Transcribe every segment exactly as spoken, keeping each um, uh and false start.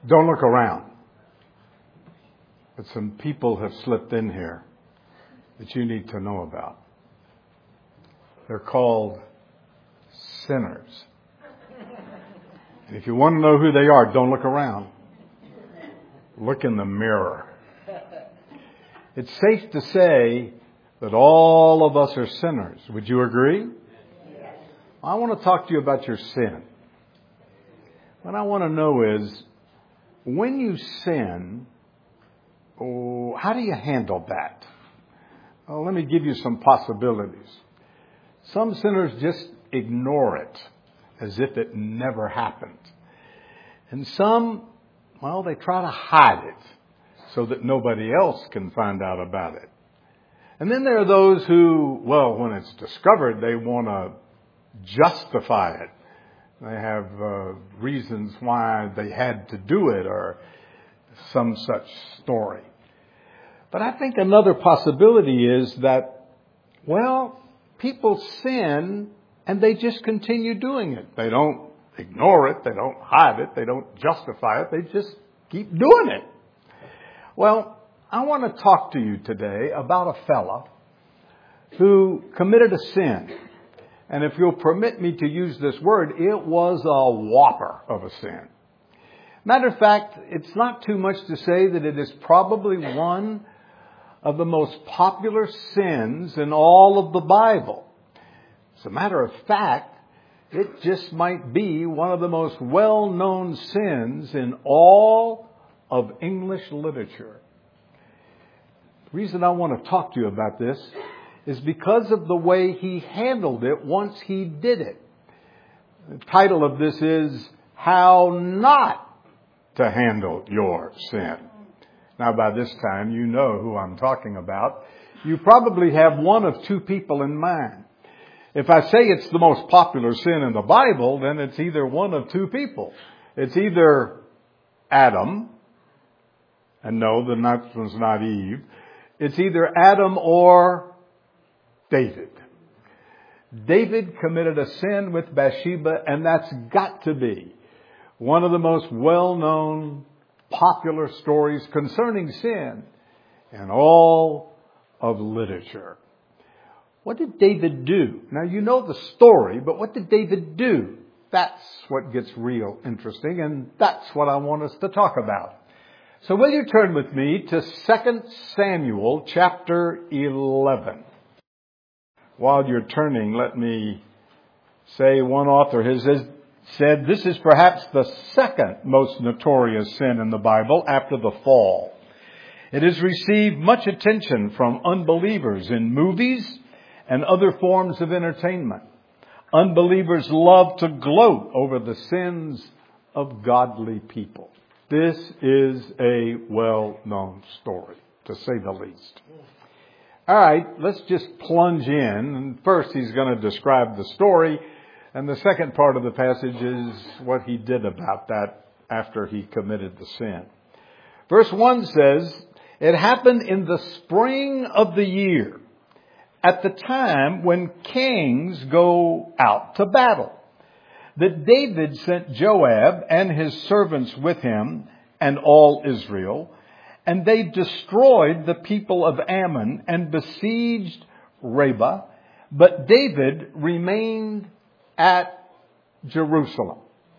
Don't look around. But some people have slipped in here that you need to know about. They're called sinners. And if you want to know who they are, don't look around. Look in the mirror. It's safe to say that all of us are sinners. Would you agree? Yes. I want to talk to you about your sin. What I want to know is, when you sin, oh, how do you handle that? Well, let me give you some possibilities. Some sinners just ignore it as if it never happened. And some, well, they try to hide it so that nobody else can find out about it. And then there are those who, well, when it's discovered, they want to justify it. They have uh, reasons why they had to do it or some such story. But I think another possibility is that, well, people sin and they just continue doing it. They don't ignore it. They don't hide it. They don't justify it. They just keep doing it. Well, I want to talk to you today about a fella who committed a sin. And if you'll permit me to use this word, it was a whopper of a sin. Matter of fact, it's not too much to say that it is probably one of the most popular sins in all of the Bible. As a matter of fact, it just might be one of the most well-known sins in all of English literature. The reason I want to talk to you about this is because of the way he handled it once he did it. The title of this is How Not to Handle Your Sin. Now, by this time, you know who I'm talking about. You probably have one of two people in mind. If I say it's the most popular sin in the Bible, then it's either one of two people. It's either Adam, and no, the next one's not Eve. It's either Adam or David. David committed a sin with Bathsheba, and that's got to be one of the most well-known popular stories concerning sin in all of literature. What did David do? Now, you know the story, but what did David do? That's what gets real interesting, and that's what I want us to talk about. So will you turn with me to Second Samuel chapter eleven. While you're turning, let me say one author has said this is perhaps the second most notorious sin in the Bible after the fall. It has received much attention from unbelievers in movies and other forms of entertainment. Unbelievers love to gloat over the sins of godly people. This is a well-known story, to say the least. All right, let's just plunge in. And first, he's going to describe the story. And the second part of the passage is what he did about that after he committed the sin. Verse one says, it happened in the spring of the year, at the time when kings go out to battle, that David sent Joab and his servants with him and all Israel, and they destroyed the people of Ammon and besieged Rabbah, but David remained at Jerusalem.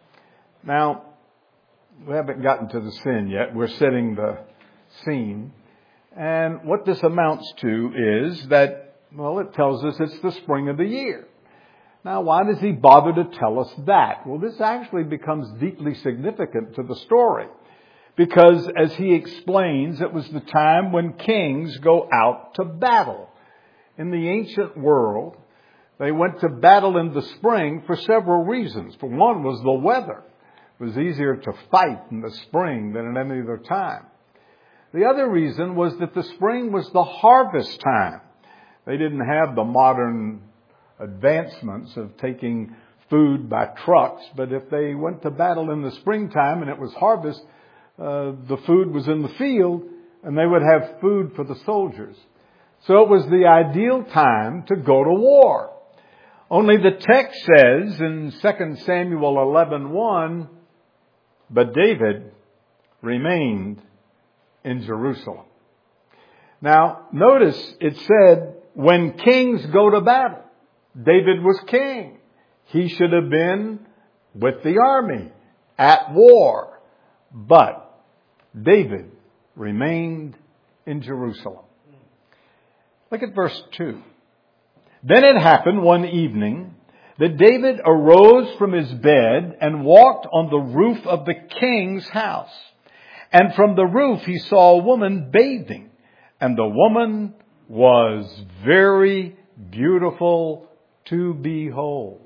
Now, we haven't gotten to the sin yet. We're setting the scene. And what this amounts to is that, well, it tells us it's the spring of the year. Now, why does he bother to tell us that? Well, this actually becomes deeply significant to the story. Because, as he explains, it was the time when kings go out to battle. In the ancient world, they went to battle in the spring for several reasons. For one was the weather. It was easier to fight in the spring than at any other time. The other reason was that the spring was the harvest time. They didn't have the modern advancements of taking food by trucks, but if they went to battle in the springtime and it was harvest, uh, the food was in the field and they would have food for the soldiers. So it was the ideal time to go to war. Only the text says in Second Samuel eleven one, but David remained in Jerusalem. Now, notice it said, when kings go to battle, David was king. He should have been with the army at war. But David remained in Jerusalem. Look at verse two. Then it happened one evening that David arose from his bed and walked on the roof of the king's house. And from the roof he saw a woman bathing. And the woman was very beautiful to behold.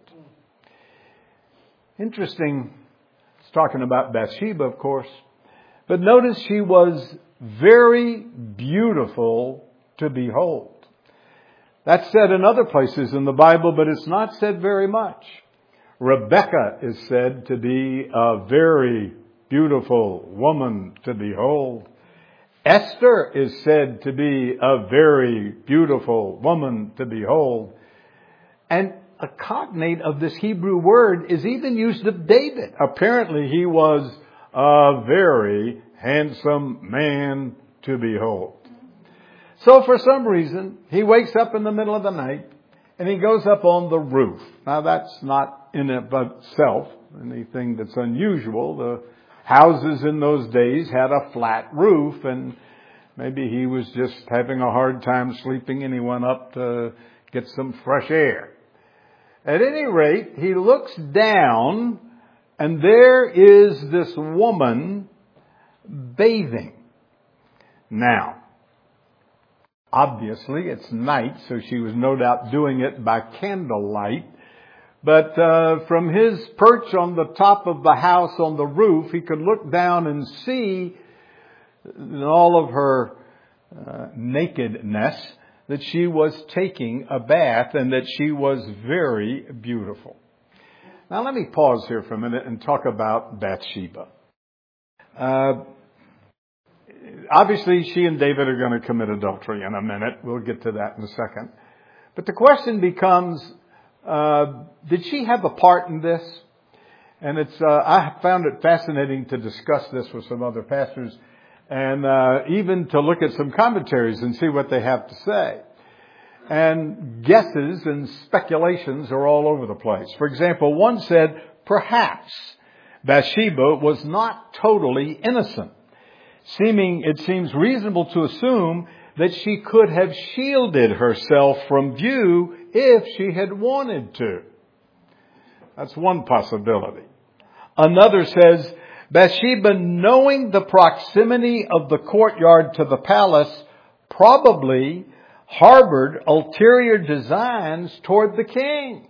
Interesting. It's talking about Bathsheba, of course. But notice she was very beautiful to behold. That's said in other places in the Bible, but it's not said very much. Rebecca is said to be a very beautiful woman to behold. Esther is said to be a very beautiful woman to behold. And a cognate of this Hebrew word is even used of David. Apparently he was a very handsome man to behold. So for some reason, he wakes up in the middle of the night and he goes up on the roof. Now that's not in and of itself anything that's unusual. The houses in those days had a flat roof, and maybe he was just having a hard time sleeping and he went up to get some fresh air. At any rate, he looks down and there is this woman bathing. Now, obviously it's night, so she was no doubt doing it by candlelight. But uh, from his perch on the top of the house on the roof, he could look down and see in all of her uh, nakedness that she was taking a bath and that she was very beautiful. Now let me pause here for a minute and talk about Bathsheba. Uh, obviously she and David are going to commit adultery in a minute. We'll get to that in a second. But the question becomes, uh, did she have a part in this? And it's, uh, I found it fascinating to discuss this with some other pastors and, uh, even to look at some commentaries and see what they have to say. And guesses and speculations are all over the place. For example, one said, perhaps Bathsheba was not totally innocent. Seeming, it seems reasonable to assume that she could have shielded herself from view if she had wanted to. That's one possibility. Another says, Bathsheba, knowing the proximity of the courtyard to the palace, probably harbored ulterior designs toward the king.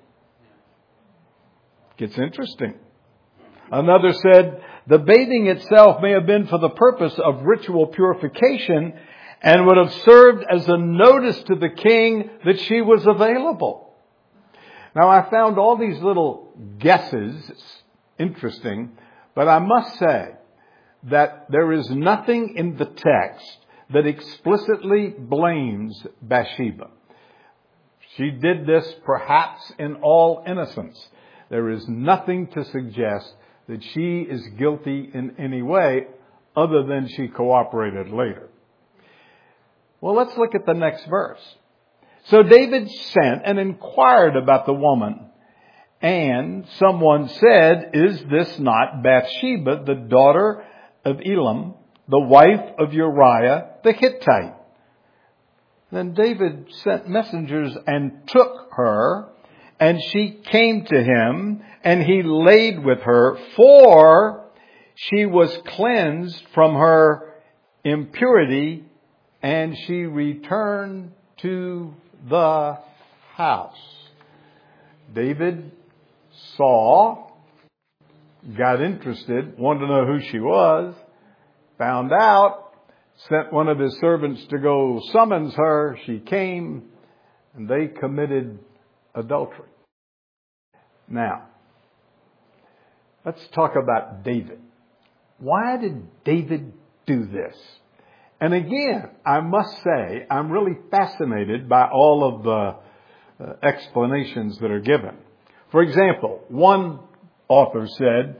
Gets interesting. Another said, the bathing itself may have been for the purpose of ritual purification and would have served as a notice to the king that she was available. Now, I found all these little guesses interesting, but I must say that there is nothing in the text that explicitly blames Bathsheba. She did this perhaps in all innocence. There is nothing to suggest that she is guilty in any way other than she cooperated later. Well, let's look at the next verse. So David sent and inquired about the woman, and someone said, is this not Bathsheba, the daughter of Elam, the wife of Uriah the Hittite? Then David sent messengers and took her, and she came to him, and he laid with her, for she was cleansed from her impurity, and she returned to the house. David saw, got interested, wanted to know who she was, found out, sent one of his servants to go summons her. She came, and they committed adultery. Now, let's talk about David. Why did David do this? And again, I must say, I'm really fascinated by all of the uh, explanations that are given. For example, one author said,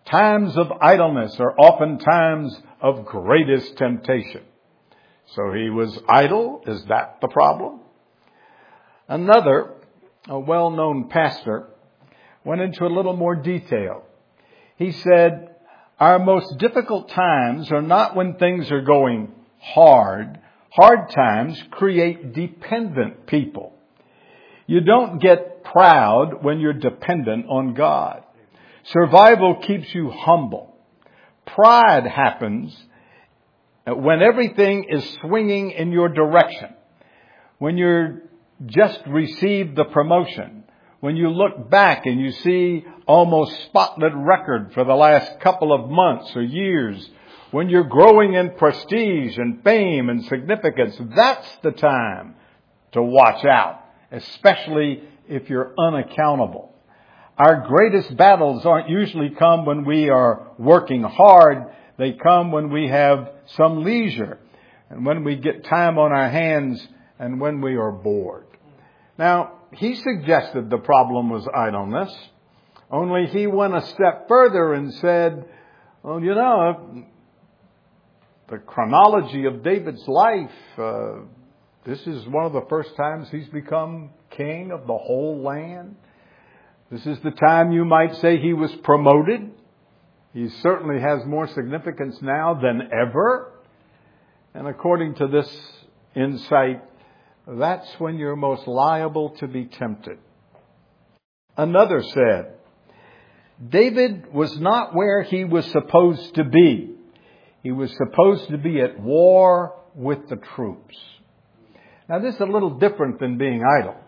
Times of idleness are often times of greatest temptation. So he was idle. Is that the problem? Another, a well-known pastor, went into a little more detail. He said, our most difficult times are not when things are going hard. Hard times create dependent people. You don't get proud when you're dependent on God. Survival keeps you humble. Pride happens when everything is swinging in your direction. When you're just received the promotion. When you look back and you see almost spotless record for the last couple of months or years. When you're growing in prestige and fame and significance, that's the time to watch out, especially if you're unaccountable. Our greatest battles aren't usually come when we are working hard. They come when we have some leisure and when we get time on our hands and when we are bored. Now, he suggested the problem was idleness, only he went a step further and said, well, you know, the chronology of David's life, uh, this is one of the first times he's become king of the whole land. This is the time you might say he was promoted. He certainly has more significance now than ever. And according to this insight, that's when you're most liable to be tempted. Another said, David was not where he was supposed to be. He was supposed to be at war with the troops. Now, this is a little different than being idle.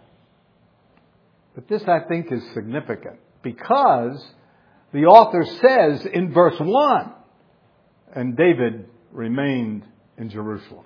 But this, I think, is significant because the author says in verse one, and David remained in Jerusalem.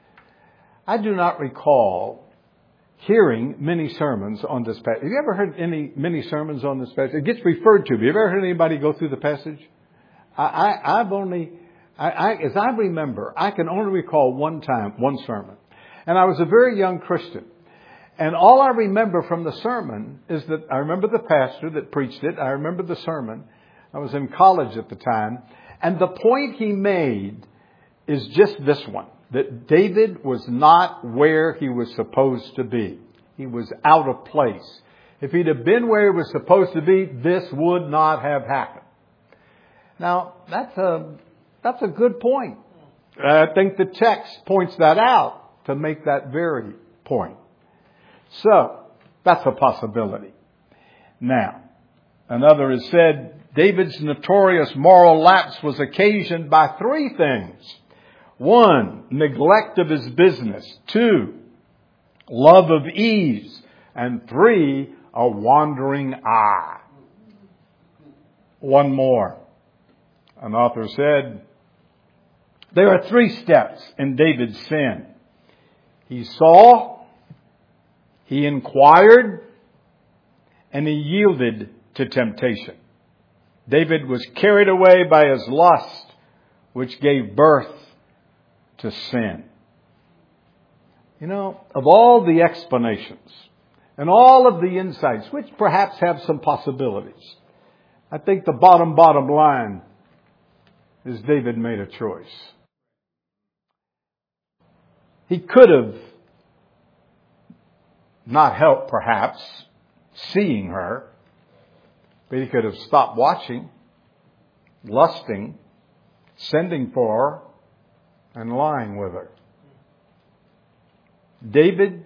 I do not recall hearing many sermons on this passage. Have you ever heard any many sermons on this passage? It gets referred to. Have you ever heard anybody go through the passage? I, I, I've only, I, I, as I remember, I can only recall one time, one sermon. And I was a very young Christian. And all I remember from the sermon is that I remember the pastor that preached it. I remember the sermon. I was in college at the time. And the point he made is just this one, that David was not where he was supposed to be. He was out of place. If he'd have been where he was supposed to be, this would not have happened. Now, that's a, that's a good point. I think the text points that out to make that very point. So, that's a possibility. Now, another has said David's notorious moral lapse was occasioned by three things. One, neglect of his business. Two, love of ease. And three, a wandering eye. One more. An author said, there are three steps in David's sin. He saw, he inquired, and he yielded to temptation. David was carried away by his lust, which gave birth to sin. You know, of all the explanations and all of the insights, which perhaps have some possibilities, I think the bottom, bottom line is David made a choice. He could have not helped, perhaps, seeing her, but he could have stopped watching, lusting, sending for her, and lying with her. David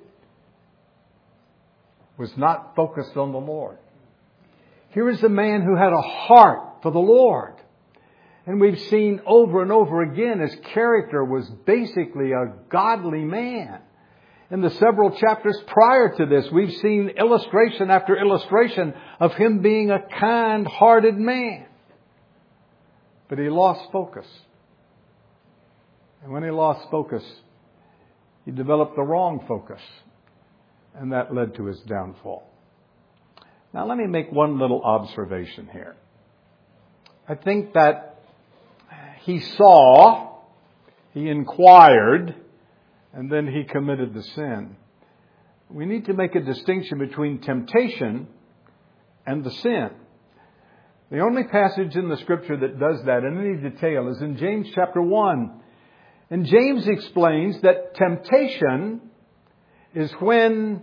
was not focused on the Lord. Here is a man who had a heart for the Lord. And we've seen over and over again his character was basically a godly man. In the several chapters prior to this, we've seen illustration after illustration of him being a kind-hearted man. But he lost focus. And when he lost focus, he developed the wrong focus. And that led to his downfall. Now let me make one little observation here. I think that he saw, he inquired, and then he committed the sin. We need to make a distinction between temptation and the sin. The only passage in the Scripture that does that in any detail is in James chapter one. And James explains that temptation is when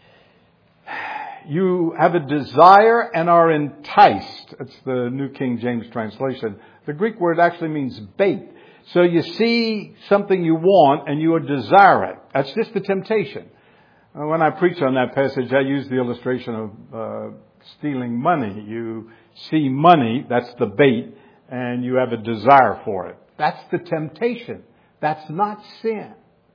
you have a desire and are enticed. That's the New King James translation. The Greek word actually means bait. So you see something you want and you desire it. That's just the temptation. When I preach on that passage, I use the illustration of uh, stealing money. You see money, that's the bait, and you have a desire for it. That's the temptation. That's not sin.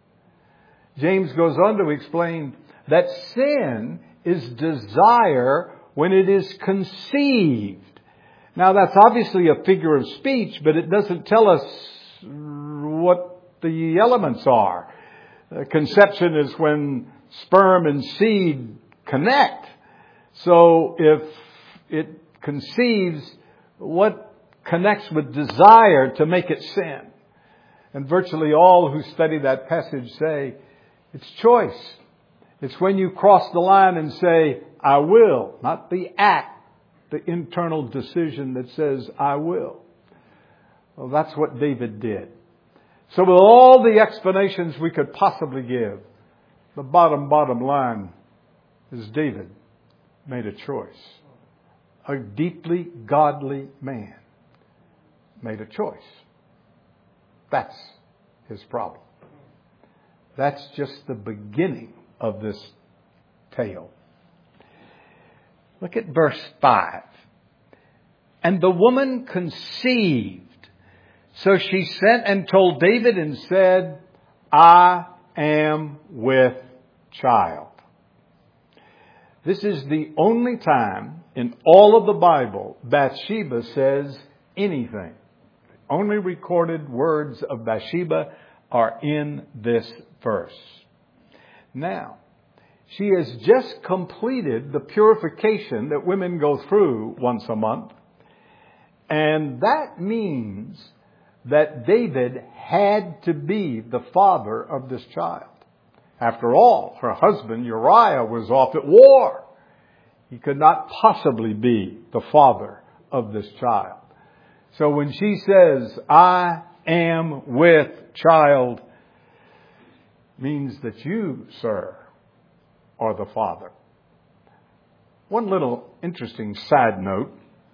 James goes on to explain that sin is desire when it is conceived. Now that's obviously a figure of speech, but it doesn't tell us what the elements are. Uh, conception is when sperm and seed connect. So if it conceives, what connects with desire to make it sin? And virtually all who study that passage say it's choice. It's when you cross the line and say, I will, not the act, the internal decision that says, I will. Well, that's what David did. So with all the explanations we could possibly give, the bottom, bottom line is David made a choice. A deeply godly man made a choice. That's his problem. That's just the beginning of this tale. Look at verse five. And the woman conceived. So she sent and told David and said, I am with child. This is the only time in all of the Bible Bathsheba says anything. The only recorded words of Bathsheba are in this verse. Now, she has just completed the purification that women go through once a month. And that means that David had to be the father of this child. After all, her husband Uriah was off at war. He could not possibly be the father of this child. So when she says, I am with child, means that you, sir, are the father. One little interesting side note.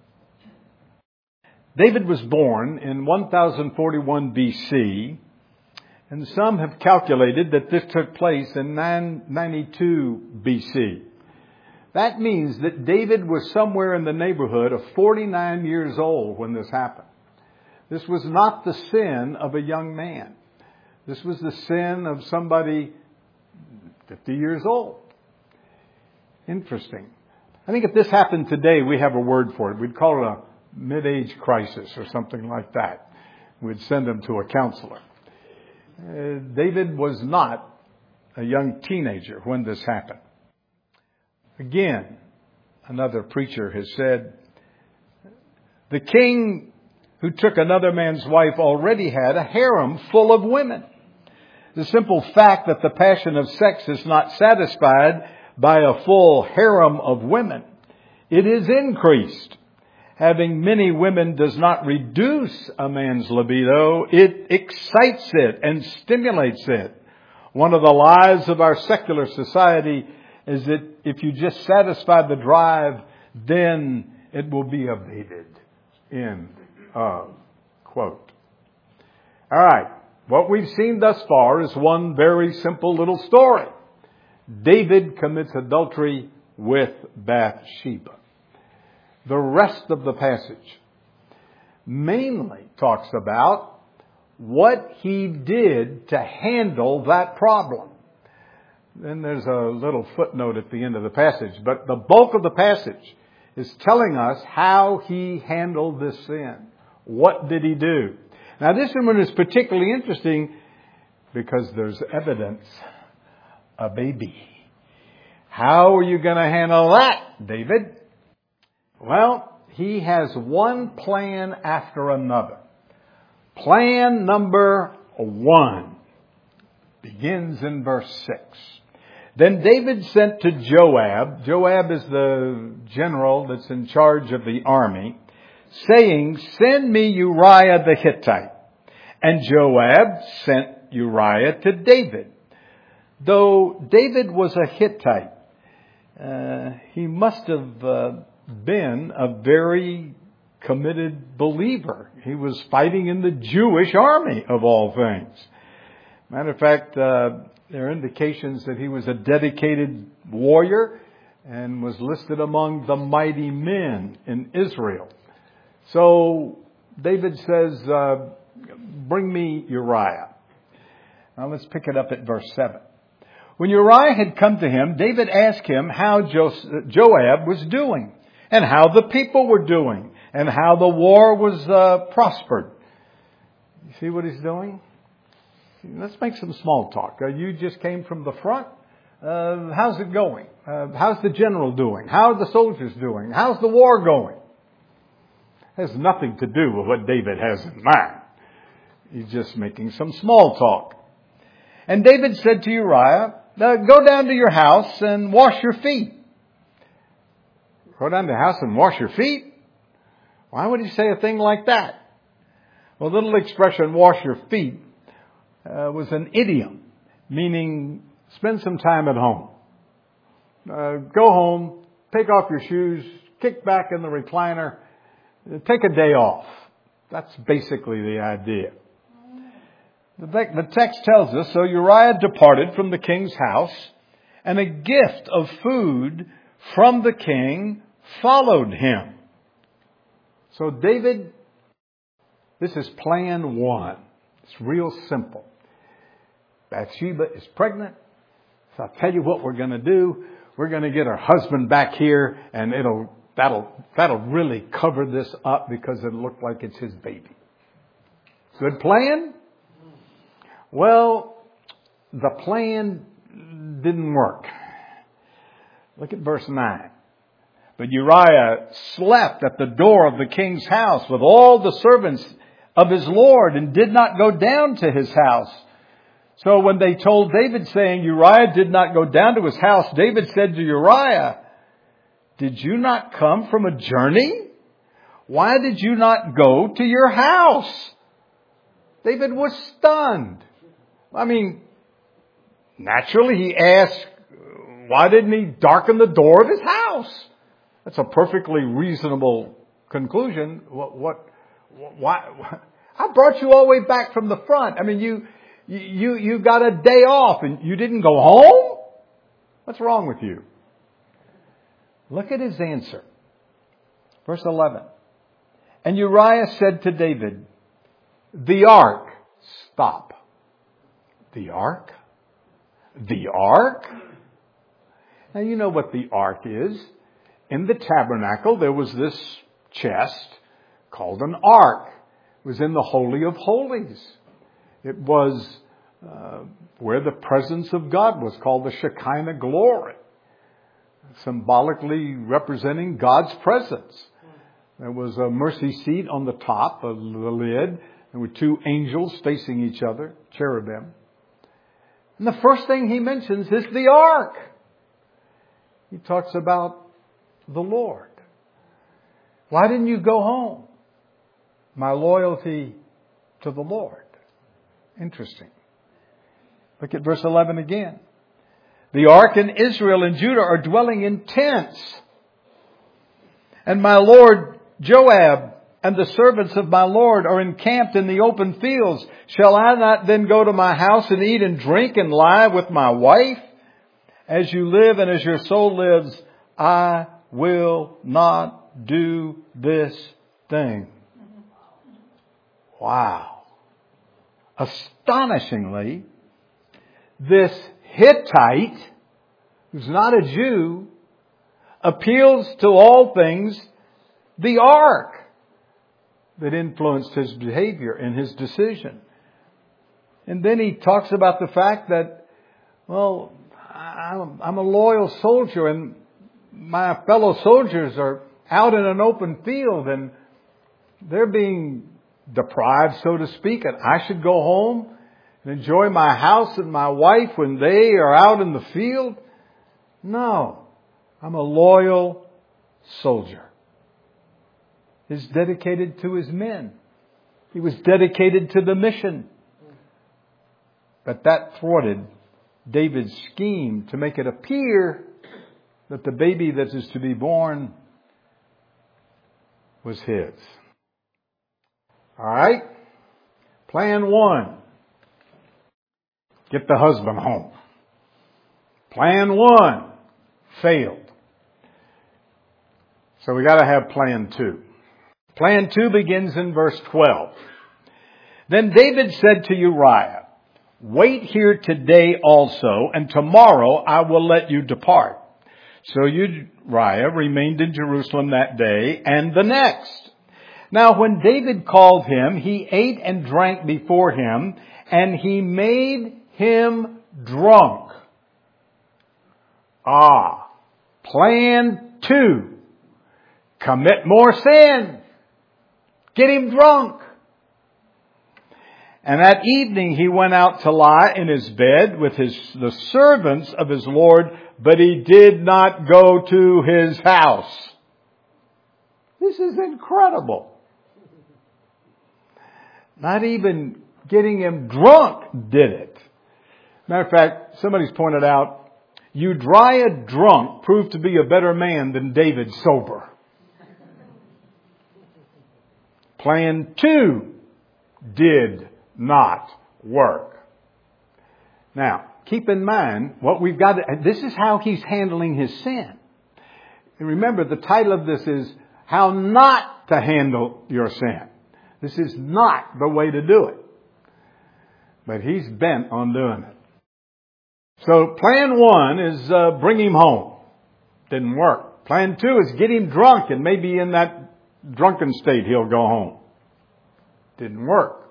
David was born in one thousand forty-one B C, and some have calculated that this took place in nine ninety-two B C. That means that David was somewhere in the neighborhood of forty-nine years old when this happened. This was not the sin of a young man. This was the sin of somebody fifty years old. Interesting. I think if this happened today, we have a word for it. We'd call it a mid-age crisis or something like that. We'd send them to a counselor. Uh, David was not a young teenager when this happened. Again, another preacher has said, the king who took another man's wife already had a harem full of women. The simple fact that the passion of sex is not satisfied by a full harem of women, it is increased. Having many women does not reduce a man's libido. It excites it and stimulates it. One of the lies of our secular society is that if you just satisfy the drive, then it will be abated. End of quote. All right. What we've seen thus far is one very simple little story. David commits adultery with Bathsheba. The rest of the passage mainly talks about what he did to handle that problem. Then there's a little footnote at the end of the passage, but the bulk of the passage is telling us how he handled this sin. What did he do? Now this one is particularly interesting because there's evidence. A baby. How are you going to handle that, David? Well, he has one plan after another. Plan number one begins in verse six. Then David sent to Joab. Joab is the general that's in charge of the army. saying, "Send me Uriah the Hittite." And Joab sent Uriah to David. Though David was a Hittite, uh, he must have uh, been a very committed believer. He was fighting in the Jewish army, of all things. Matter of fact, uh, there are indications that he was a dedicated warrior and was listed among the mighty men in Israel. So David says, uh, bring me Uriah. Now let's pick it up at verse seven. When Uriah had come to him, David asked him how Joab was doing, and how the people were doing, and how the war was uh, prospered. You see what he's doing? Let's make some small talk. Uh, you just came from the front. Uh, how's it going? Uh, how's the general doing? How are the soldiers doing? How's the war going? It has nothing to do with what David has in mind. He's just making some small talk. And David said to Uriah, uh, go down to your house and wash your feet. Go down to the house and wash your feet? Why would he say a thing like that? Well, the little expression, wash your feet, uh, was an idiom, meaning spend some time at home. Uh, go home, take off your shoes, kick back in the recliner, take a day off. That's basically the idea. The text tells us, so Uriah departed from the king's house, and a gift of food from the king followed him. So David, this is plan one. It's real simple. Bathsheba is pregnant. So I'll tell you what we're going to do. We're going to get her husband back here, and it'll that'll that'll really cover this up because it'll look like it's his baby. Good plan? Well, the plan didn't work. Look at verse nine. But Uriah slept at the door of the king's house with all the servants of his lord and did not go down to his house. So when they told David, saying, Uriah did not go down to his house, David said to Uriah, did you not come from a journey? Why did you not go to your house? David was stunned. I mean, naturally he asked, why didn't he darken the door of his house? That's a perfectly reasonable conclusion. What, what, why? I brought you all the way back from the front. I mean, you, you, you got a day off and you didn't go home? What's wrong with you? Look at his answer. Verse eleven. And Uriah said to David, the ark, stop. The ark? The ark? Now you know what the ark is. In the tabernacle there was this chest called an ark. It was in the Holy of Holies. It was uh, where the presence of God was, called the Shekinah glory, symbolically representing God's presence. There was a mercy seat on the top of the lid. There were two angels facing each other, cherubim. And the first thing he mentions is the ark. He talks about the Lord. Why didn't you go home? My loyalty to the Lord. Interesting. Look at verse eleven again. The ark and Israel and Judah are dwelling in tents. And my Lord Joab and the servants of my Lord are encamped in the open fields. Shall I not then go to my house and eat and drink and lie with my wife? As you live and as your soul lives, I will not do this thing. Wow. Astonishingly, this Hittite, who's not a Jew, appeals to all things the ark that influenced his behavior and his decision. And then he talks about the fact that, well, I'm a loyal soldier and my fellow soldiers are out in an open field and they're being deprived, so to speak, and I should go home and enjoy my house and my wife when they are out in the field. No, I'm a loyal soldier. is dedicated to his men. He was dedicated to the mission. But that thwarted David's scheme to make it appear that the baby that is to be born was his. All right? Plan one. Get the husband home. Plan one failed. So we got to have plan two. Plan two begins in verse twelve. Then David said to Uriah, "Wait here today also, and tomorrow I will let you depart." So Uriah remained in Jerusalem that day and the next. Now when David called him, he ate and drank before him, and he made him drunk. Ah, plan two. Commit more sin. Get him drunk. And that evening he went out to lie in his bed with his, the servants of his Lord, but he did not go to his house. This is incredible. Not even getting him drunk did it. Matter of fact, somebody's pointed out, Uriah drunk proved to be a better man than David sober. Plan two did not work. Now, keep in mind what we've got to, this is how he's handling his sin. And remember, the title of this is How Not to Handle Your Sin. This is not the way to do it. But he's bent on doing it. So plan one is uh, bring him home. Didn't work. Plan two is get him drunk, and maybe in that drunken state he'll go home. Didn't work.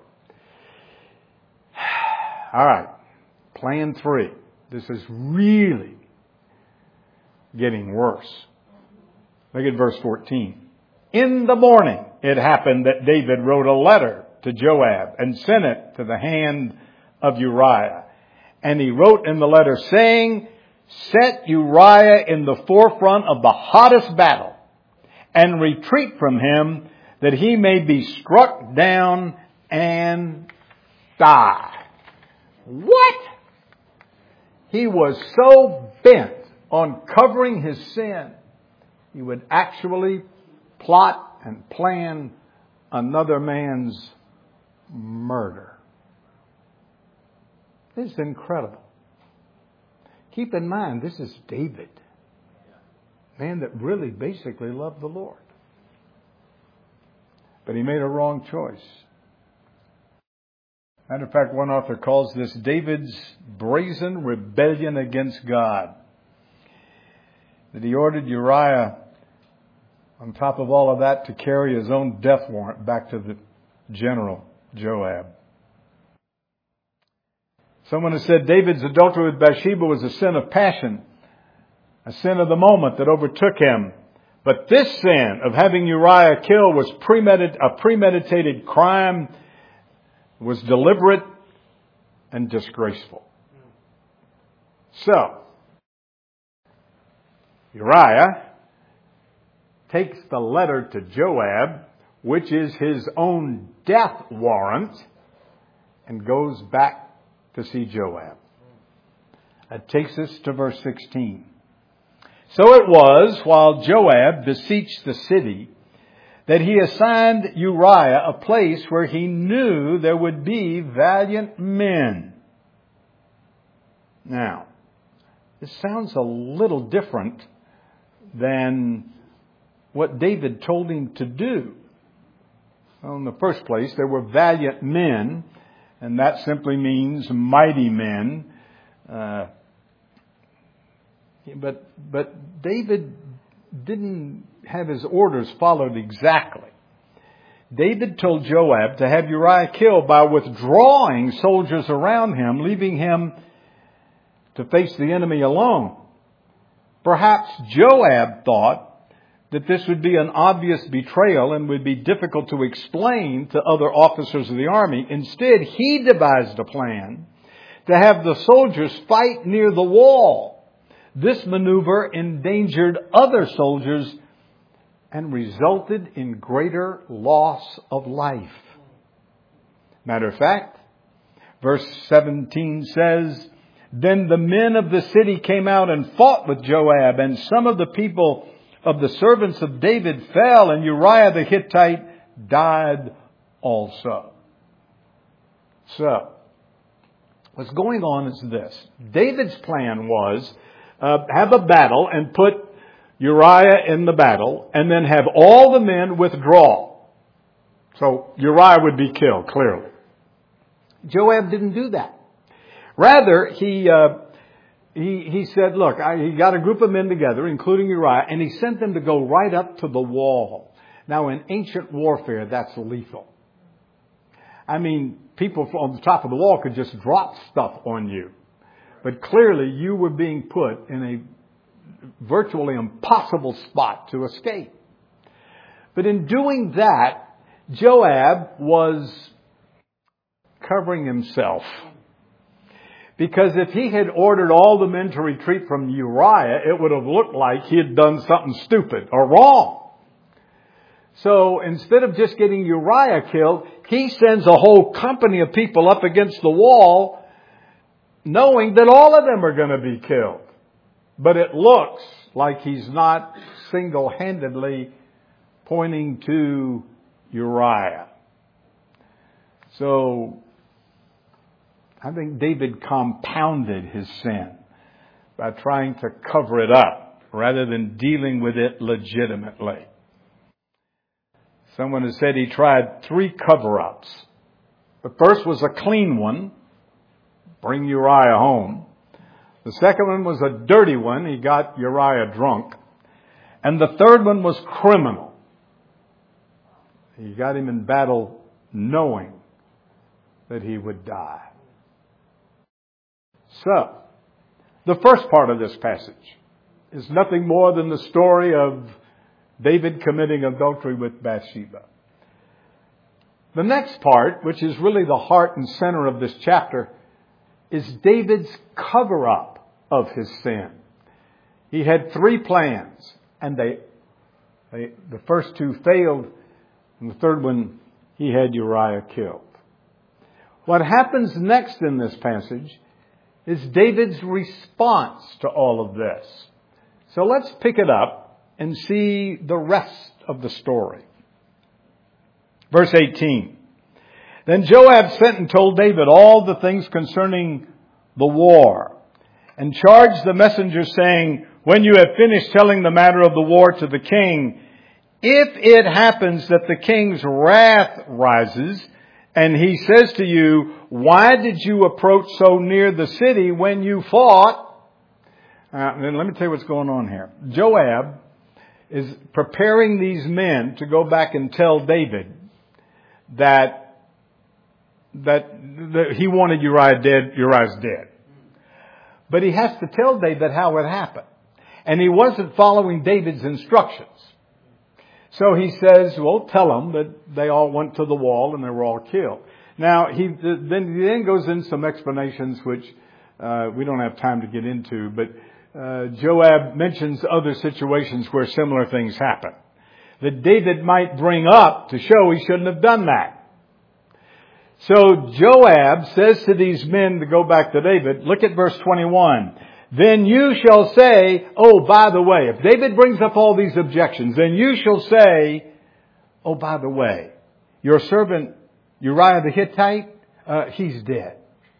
All right. Plan three. This is really getting worse. Look at verse fourteen. In the morning it happened that David wrote a letter to Joab and sent it to the hand of Uriah. And he wrote in the letter saying, "Set Uriah in the forefront of the hottest battle and retreat from him, that he may be struck down and die." What? He was so bent on covering his sin, he would actually plot and plan another man's murder. This is incredible. Keep in mind, this is David. Man that really basically loved the Lord. But he made a wrong choice. Matter of fact, one author calls this David's brazen rebellion against God. That he ordered Uriah, on top of all of that, to carry his own death warrant back to the general, Joab. Someone has said David's adultery with Bathsheba was a sin of passion, a sin of the moment that overtook him. But this sin of having Uriah killed was premeditated, a premeditated crime, was deliberate and disgraceful. So, Uriah takes the letter to Joab, which is his own death warrant, and goes back to see Joab. That takes us to verse sixteen. So it was, while Joab besieged the city, that he assigned Uriah a place where he knew there would be valiant men. Now, this sounds a little different than what David told him to do. Well, in the first place, there were valiant men, and that simply means mighty men. Uh, but but David didn't have his orders followed exactly. David told Joab to have Uriah killed by withdrawing soldiers around him, leaving him to face the enemy alone. Perhaps Joab thought that this would be an obvious betrayal and would be difficult to explain to other officers of the army. Instead, he devised a plan to have the soldiers fight near the wall. This maneuver endangered other soldiers and resulted in greater loss of life. Matter of fact, verse seventeen says, then the men of the city came out and fought with Joab, and some of the people of the servants of David fell, and Uriah the Hittite died also. So, what's going on is this. David's plan was uh, have a battle and put Uriah in the battle, and then have all the men withdraw. So Uriah would be killed, clearly. Joab didn't do that. Rather, he uh, he he said, look, I, he got a group of men together, including Uriah, and he sent them to go right up to the wall. Now, in ancient warfare, that's lethal. I mean, people on the top of the wall could just drop stuff on you. But clearly, you were being put in a virtually impossible spot to escape. But in doing that, Joab was covering himself. Because if he had ordered all the men to retreat from Uriah, it would have looked like he had done something stupid or wrong. So instead of just getting Uriah killed, he sends a whole company of people up against the wall, knowing that all of them are going to be killed. But it looks like he's not single-handedly pointing to Uriah. So I think David compounded his sin by trying to cover it up rather than dealing with it legitimately. Someone has said he tried three cover-ups. The first was a clean one, bring Uriah home. The second one was a dirty one, he got Uriah drunk. And the third one was criminal. He got him in battle knowing that he would die. So, the first part of this passage is nothing more than the story of David committing adultery with Bathsheba. The next part, which is really the heart and center of this chapter, is David's cover-up of his sin. He had three plans, and they, they the first two failed, and the third one, he had Uriah killed. What happens next in this passage is David's response to all of this. So let's pick it up and see the rest of the story. Verse eighteen. Then Joab sent and told David all the things concerning the war, and charged the messenger, saying, when you have finished telling the matter of the war to the king, if it happens that the king's wrath rises, and he says to you, why did you approach so near the city when you fought? Uh, then let me tell you what's going on here. Joab is preparing these men to go back and tell David that, that, that he wanted Uriah dead. Uriah's dead. But he has to tell David how it happened. And he wasn't following David's instructions. So he says, well, tell them that they all went to the wall and they were all killed. Now, he then, he then goes in some explanations which uh, we don't have time to get into, but uh, Joab mentions other situations where similar things happen that David might bring up to show he shouldn't have done that. So Joab says to these men to go back to David, look at verse twenty-one. Then you shall say, oh, by the way, if David brings up all these objections, then you shall say, oh, by the way, your servant Uriah the Hittite, uh, he's dead.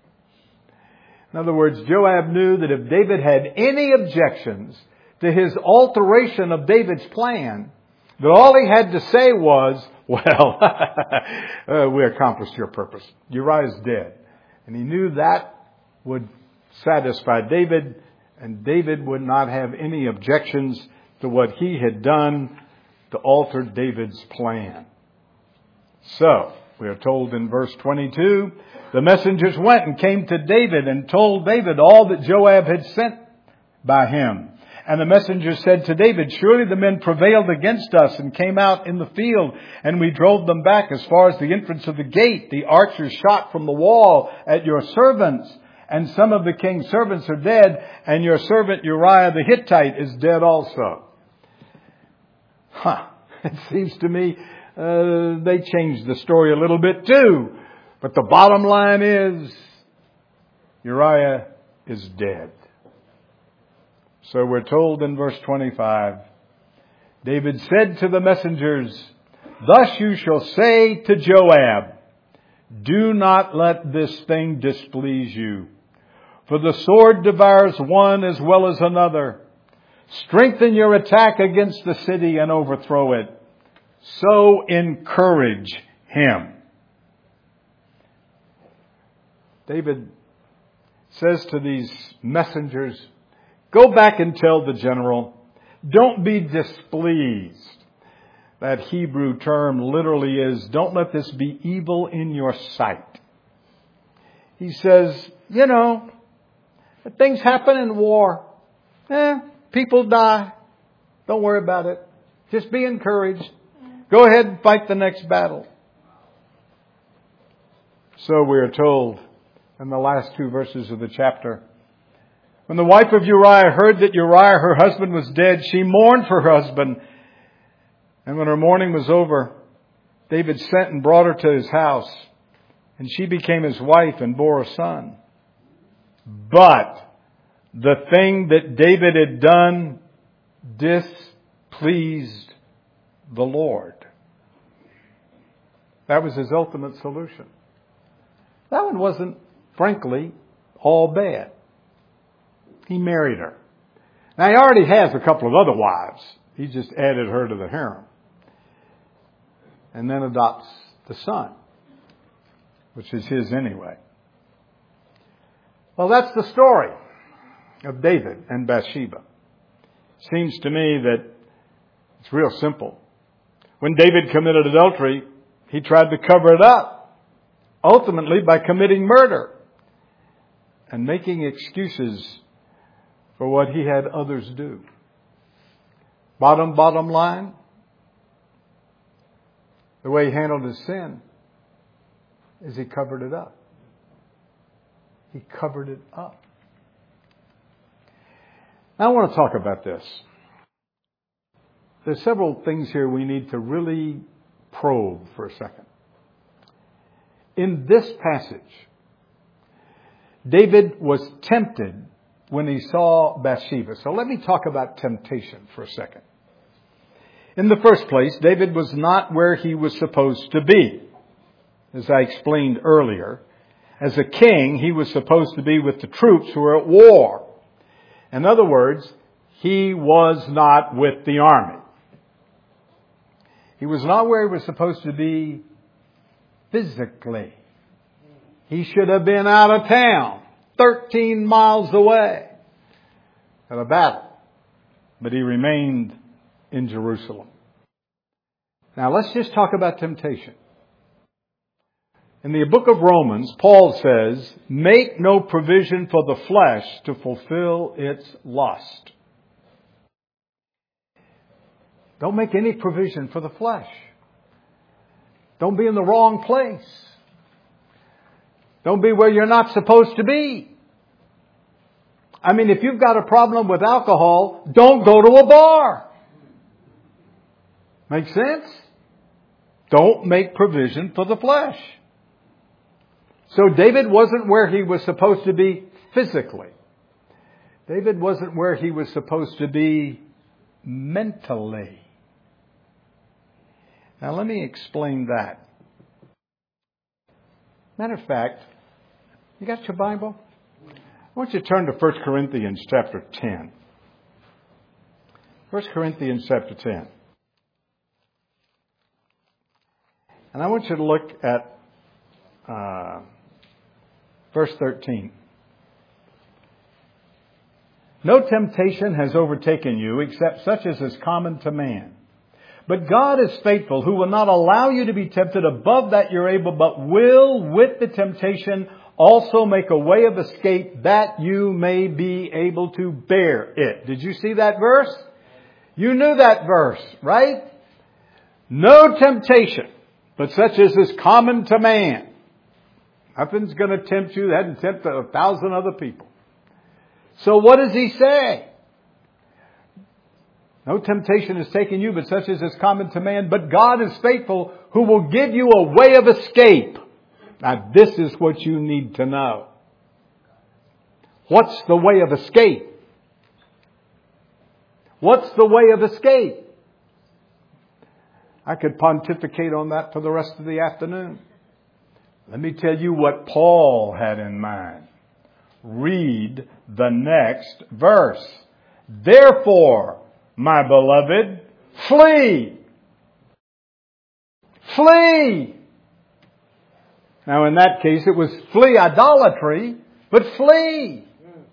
In other words, Joab knew that if David had any objections to his alteration of David's plan, that all he had to say was, well, uh, we accomplished your purpose. Uriah's dead. And he knew that would satisfy David, and David would not have any objections to what he had done to alter David's plan. So, we are told in verse twenty-two, the messengers went and came to David and told David all that Joab had sent by him. And the messenger said to David, surely the men prevailed against us and came out in the field, and we drove them back as far as the entrance of the gate. The archers shot from the wall at your servants, and some of the king's servants are dead, and your servant Uriah the Hittite is dead also. Huh. It seems to me uh, they changed the story a little bit too. But the bottom line is Uriah is dead. So we're told in verse twenty-five, David said to the messengers, "Thus you shall say to Joab, do not let this thing displease you. For the sword devours one as well as another. Strengthen your attack against the city and overthrow it. So encourage him." David says to these messengers, go back and tell the general, don't be displeased. That Hebrew term literally is, don't let this be evil in your sight. He says, you know, things happen in war. Eh, people die. Don't worry about it. Just be encouraged. Go ahead and fight the next battle. So we are told in the last two verses of the chapter, when the wife of Uriah heard that Uriah, her husband, was dead, she mourned for her husband. And when her mourning was over, David sent and brought her to his house, and she became his wife and bore a son. But the thing that David had done displeased the Lord. That was his ultimate solution. That one wasn't, frankly, all bad. He married her. Now, he already has a couple of other wives. He just added her to the harem. And then adopts the son, which is his anyway. Well, that's the story of David and Bathsheba. Seems to me that it's real simple. When David committed adultery, he tried to cover it up, ultimately by committing murder and making excuses for what he had others do. Bottom, bottom line, the way he handled his sin is he covered it up. He covered it up. Now I want to talk about this. There's several things here we need to really probe for a second. In this passage, David was tempted when he saw Bathsheba. So let me talk about temptation for a second. In the first place, David was not where he was supposed to be. As I explained earlier, as a king, he was supposed to be with the troops who were at war. In other words, he was not with the army. He was not where he was supposed to be physically. He should have been out of town, thirteen miles away, at a battle. But he remained in Jerusalem. Now let's just talk about temptation. In the book of Romans, Paul says, make no provision for the flesh to fulfill its lust. Don't make any provision for the flesh. Don't be in the wrong place. Don't be where you're not supposed to be. I mean, if you've got a problem with alcohol, don't go to a bar. Make sense? Don't make provision for the flesh. So David wasn't where he was supposed to be physically. David wasn't where he was supposed to be mentally. Now let me explain that. Matter of fact, you got your Bible? I want you to turn to First Corinthians chapter ten. First Corinthians chapter ten. And I want you to look at uh, verse thirteen. No temptation has overtaken you except such as is common to man. But God is faithful, who will not allow you to be tempted above that you're able, but will with the temptation also make a way of escape that you may be able to bear it. Did you see that verse? You knew that verse, right? No temptation, but such as is common to man. Nothing's going to tempt you that hadn't tempted a thousand other people. So what does he say? No temptation has taken you, but such as is common to man. But God is faithful, who will give you a way of escape. Now, this is what you need to know. What's the way of escape? What's the way of escape? I could pontificate on that for the rest of the afternoon. Let me tell you what Paul had in mind. Read the next verse. Therefore, my beloved, flee. Flee. Now in that case it was flee idolatry, but flee.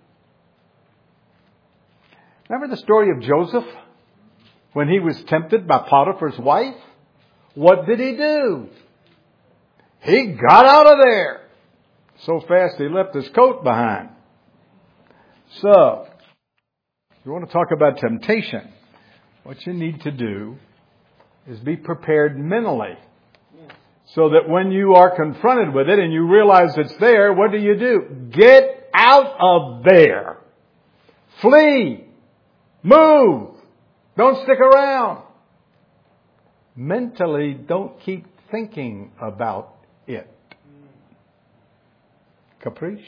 Remember the story of Joseph? When he was tempted by Potiphar's wife? What did he do? He got out of there. So fast he left his coat behind. So, if you want to talk about temptation, what you need to do is be prepared mentally. So that when you are confronted with it and you realize it's there, what do you do? Get out of there. Flee. Move. Don't stick around. Mentally, don't keep thinking about it. Caprice?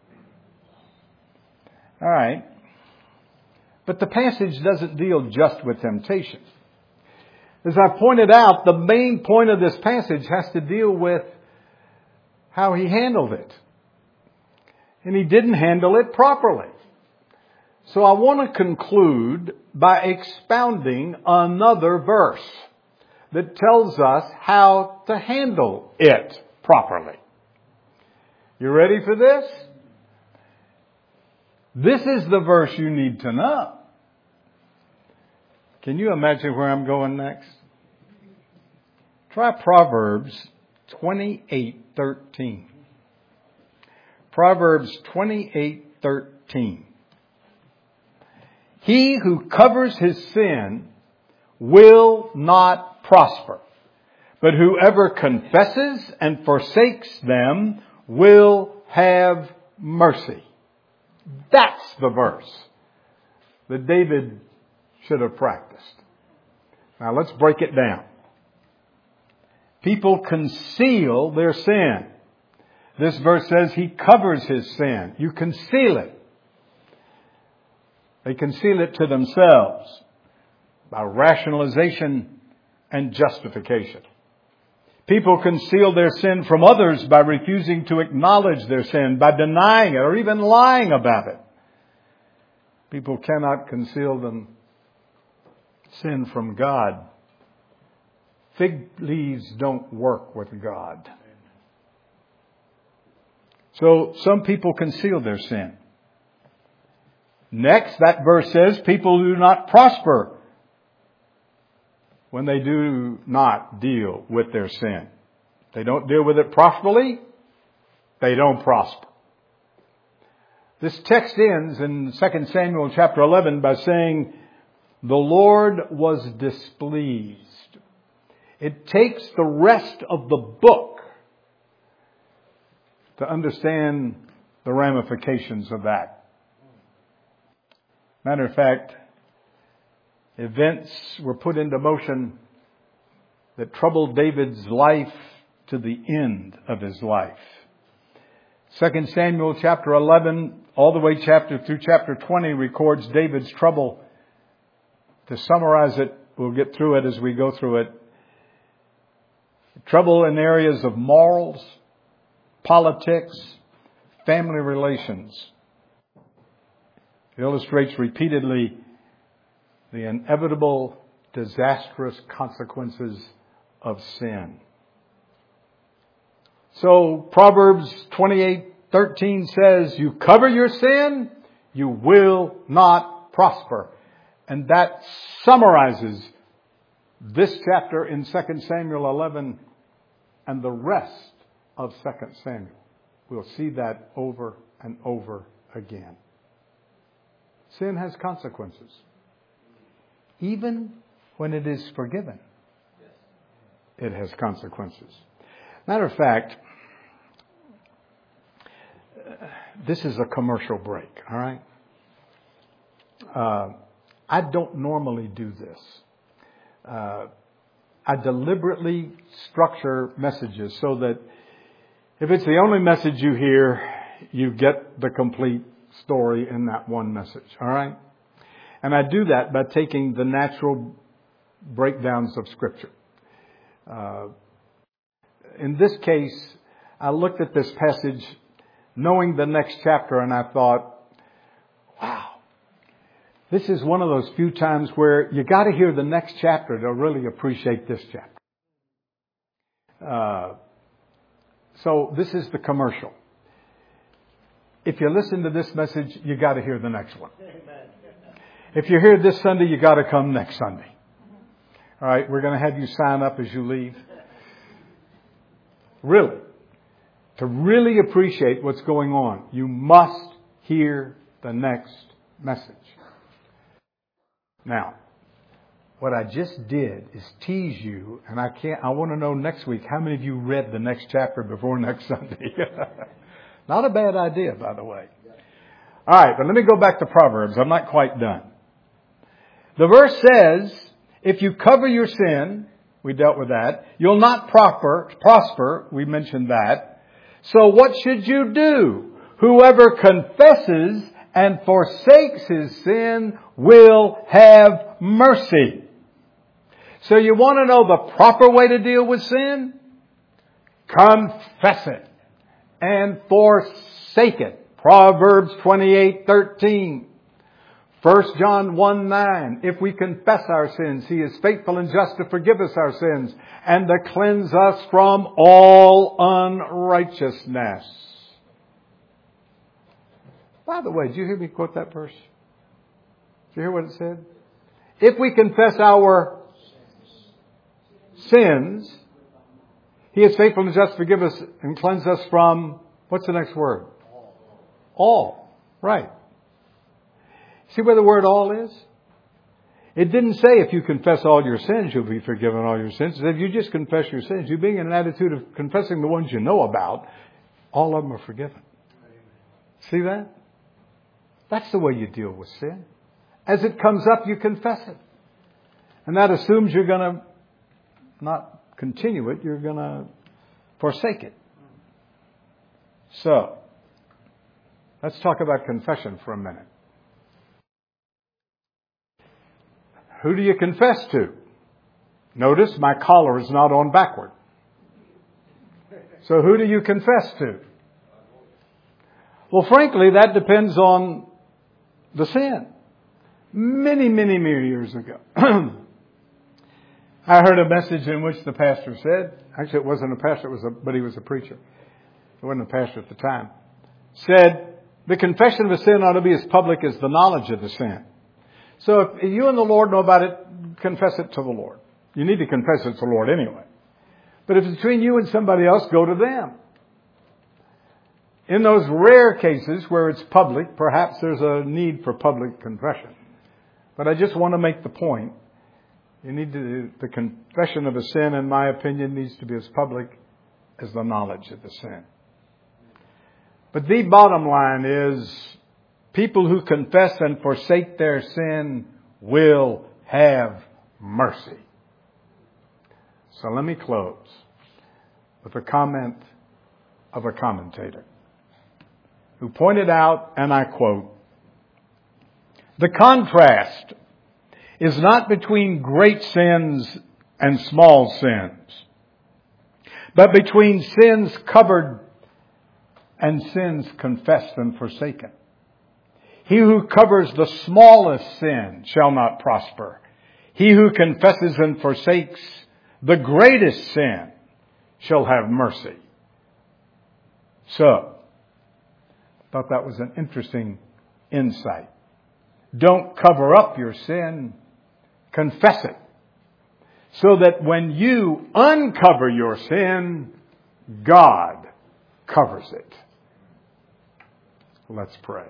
All right. But the passage doesn't deal just with temptation. As I pointed out, the main point of this passage has to deal with how he handled it. And he didn't handle it properly. So I want to conclude by expounding another verse that tells us how to handle it properly. You ready for this? This is the verse you need to know. Can you imagine where I'm going next? Try Proverbs twenty-eight thirteen. Proverbs twenty-eight thirteen. He who covers his sin will not prosper, but whoever confesses and forsakes them will have mercy. That's the verse that David should have practiced. Now let's break it down. People conceal their sin. This verse says he covers his sin. You conceal it. They conceal it to themselves by rationalization and justification. People conceal their sin from others by refusing to acknowledge their sin, by denying it, or even lying about it. People cannot conceal them sin from God. Fig leaves don't work with God. So some people conceal their sin. Next, that verse says people do not prosper when they do not deal with their sin. They don't deal with it properly, they don't prosper. This text ends in Second Samuel chapter eleven by saying, the Lord was displeased. It takes the rest of the book to understand the ramifications of that. Matter of fact, events were put into motion that troubled David's life to the end of his life. Second Samuel chapter eleven, all the way chapter through chapter twenty, records David's trouble. To summarize it, we'll get through it as we go through it. Trouble in areas of morals, politics, family relations. It illustrates repeatedly the inevitable, disastrous consequences of sin. So Proverbs twenty-eight thirteen says, you cover your sin, you will not prosper. And that summarizes this chapter in Second Samuel eleven and the rest of Second Samuel. We'll see that over and over again. Sin has consequences. Even when it is forgiven, it has consequences. Matter of fact, this is a commercial break, all right? Uh, I don't normally do this. Uh, I deliberately structure messages so that if it's the only message you hear, you get the complete story in that one message. All right? And I do that by taking the natural breakdowns of Scripture. Uh, in this case, I looked at this passage knowing the next chapter, and I thought, wow, this is one of those few times where you got to hear the next chapter to really appreciate this chapter. Uh, so this is the commercial. If you listen to this message, you got to hear the next one. If you're here this Sunday, you got to come next Sunday. All right, we're going to have you sign up as you leave. Really, to really appreciate what's going on, you must hear the next message. Now, what I just did is tease you, and I can't. I want to know next week how many of you read the next chapter before next Sunday. Not a bad idea, by the way. All right, but let me go back to Proverbs. I'm not quite done. The verse says, if you cover your sin, we dealt with that, you'll not prosper, prosper, we mentioned that. So what should you do? Whoever confesses and forsakes his sin will have mercy. So you want to know the proper way to deal with sin? Confess it and forsake it. Proverbs twenty-eight thirteen. First John one nine. If we confess our sins, He is faithful and just to forgive us our sins and to cleanse us from all unrighteousness. By the way, did you hear me quote that verse? Did you hear what it said? If we confess our sins, He is faithful and just to forgive us and cleanse us from, what's the next word? All. Right. See where the word all is? It didn't say if you confess all your sins, you'll be forgiven all your sins. It said if you just confess your sins, you being in an attitude of confessing the ones you know about, all of them are forgiven. See that? That's the way you deal with sin. As it comes up, you confess it. And that assumes you're going to not continue it, you're going to forsake it. So, let's talk about confession for a minute. Who do you confess to? Notice my collar is not on backward. So who do you confess to? Well, frankly, that depends on the sin. Many, many, many years ago, I heard a message in which the pastor said, actually it wasn't a pastor, it was a, but he was a preacher. He wasn't a pastor at the time. Said, the confession of a sin ought to be as public as the knowledge of the sin. So if you and the Lord know about it, confess it to the Lord. You need to confess it to the Lord anyway. But if it's between you and somebody else, go to them. In those rare cases where it's public, perhaps there's a need for public confession. But I just want to make the point. You need to, the confession of a sin, in my opinion, needs to be as public as the knowledge of the sin. But the bottom line is, people who confess and forsake their sin will have mercy. So let me close with a comment of a commentator who pointed out, and I quote, the contrast is not between great sins and small sins, but between sins covered and sins confessed and forsaken. He who covers the smallest sin shall not prosper. He who confesses and forsakes the greatest sin shall have mercy. So, I thought that was an interesting insight. Don't cover up your sin. Confess it. So that when you uncover your sin, God covers it. Let's pray.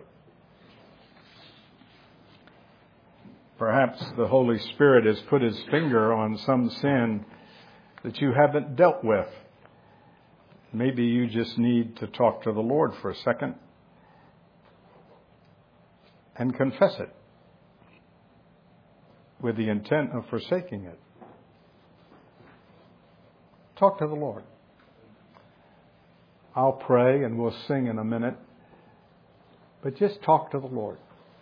Perhaps the Holy Spirit has put His finger on some sin that you haven't dealt with. Maybe you just need to talk to the Lord for a second and confess it. with the intent of forsaking it. Talk to the Lord. I'll pray and we'll sing in a minute. But just talk to the Lord.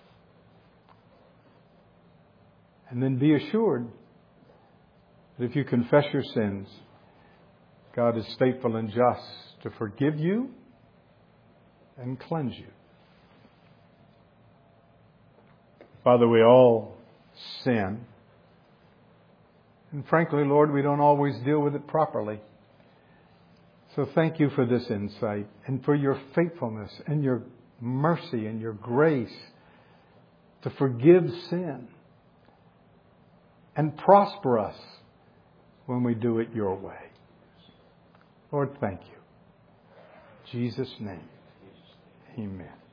And then be assured that if you confess your sins, God is faithful and just to forgive you and cleanse you. Father, we all sin. And frankly, Lord, we don't always deal with it properly. So thank you for this insight and for your faithfulness and your mercy and your grace to forgive sin and prosper us when we do it your way. Lord, thank you. In Jesus' name, amen.